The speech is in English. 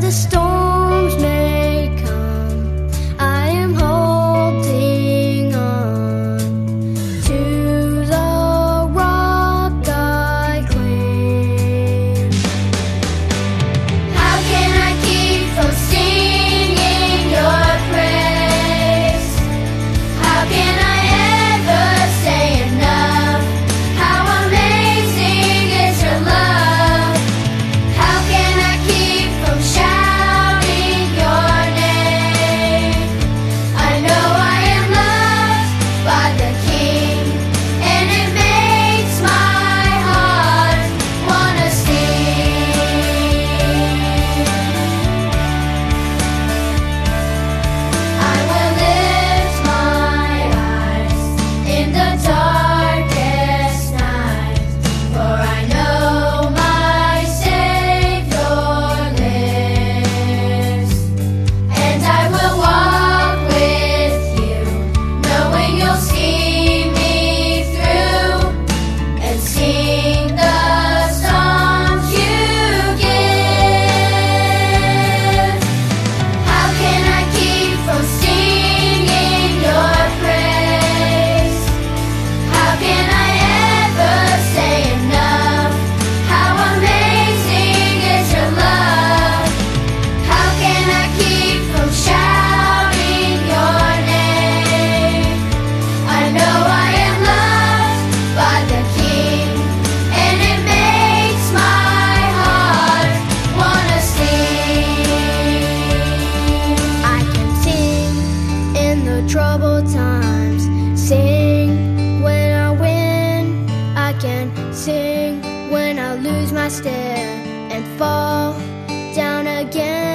the storms may come, I am holding on to the rock I cling. How can I keep from singing your praise? How can I ever say enough? How amazing is your love? How can I keep from shouting your name? I know I am loved by the King, and it makes my heart wanna sing. I will lift my eyes in the darkest night, for I know my Savior lives. And I will walk with you, knowing you'll see me through, and sing the songs you give. How can I keep from singing your praise? How can I ever say enough? How amazing is your love? How can I keep from shouting your name? I know I am loved by the King, and it makes my heart wanna sing. I can sing in the troubled times, sing when I win. I can sing when I lose my step and fall down again.